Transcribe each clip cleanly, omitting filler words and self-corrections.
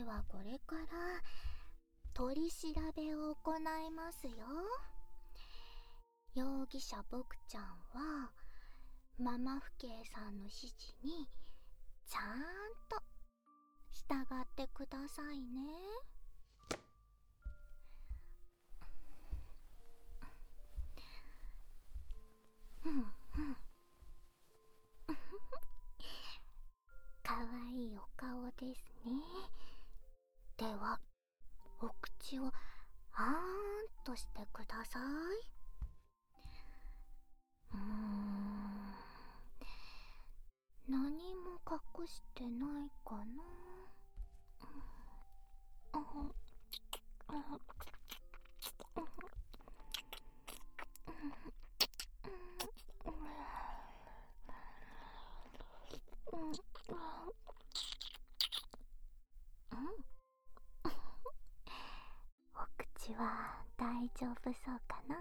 はこれから取り調べを行いますよ。容疑者僕ちゃんはママ父兄さんの指示にちゃんと従ってくださいね。かわいいお顔ですね。ではお口をあーんとしてください。何も隠してないかな。お口は大丈夫そうかな。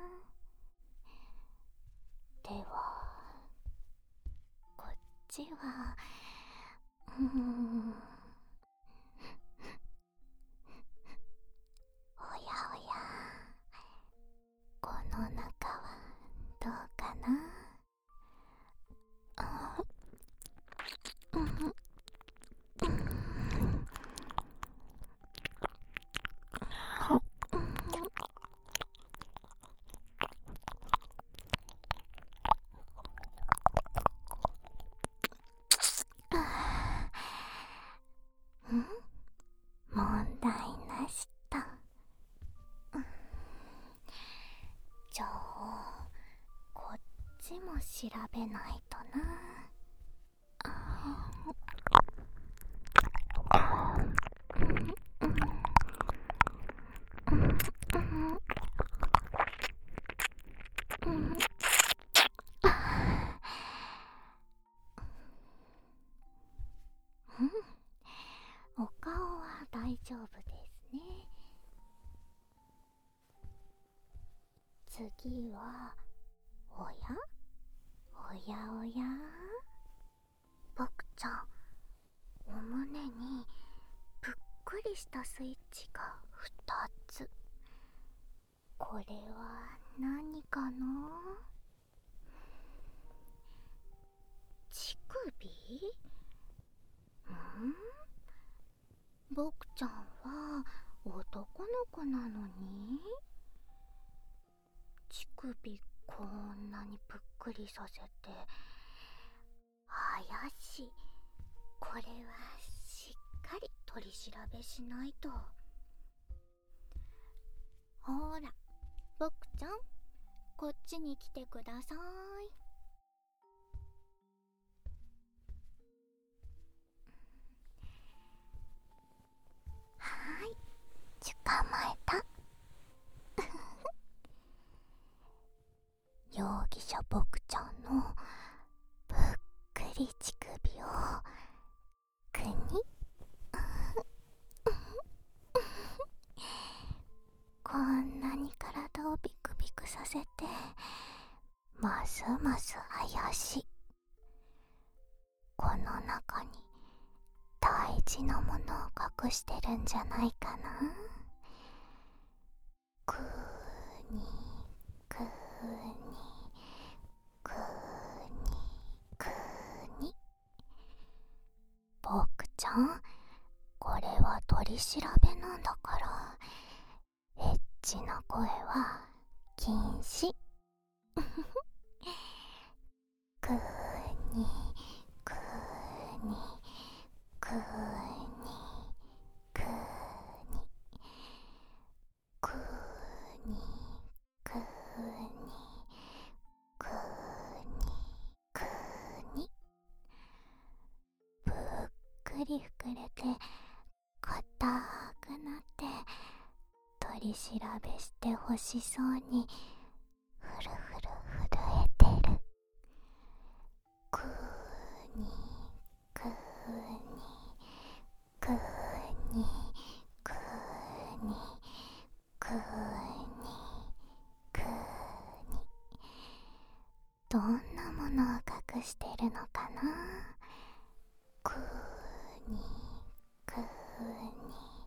ではこっちはおやおや、この中はどうかな。問題なしと。じゃあこっちも調べないとな。お顔は大丈夫ですね。次はおやおやおや、僕ちゃん、お胸にぷっくりしたスイッチが2つ。これは何かな。乳首？僕ちゃんは男の子なのに乳首こんなにぷっくりさせて怪しい。これはしっかり取り調べしないと。ほら僕ちゃん、こっちに来てください。はーい、捕まえた。容疑者僕ちゃんのぷっくり乳首をくにこんなに体をビクビクさせてますます怪しい。この中に大事なものを隠してるんじゃないかな。くーにくーにくーにくーに。僕ちゃん、これは取り調べなんだからエッチな声は禁止。くーにくーにくーにくーにくーにくーにくーにくーに。ぷっくり膨れて硬くなって取り調べしてほしそうにふるふる震えてる。くーにくーにくーにくーにくーにくーに。どんなものを隠してるのかな。くーにくーに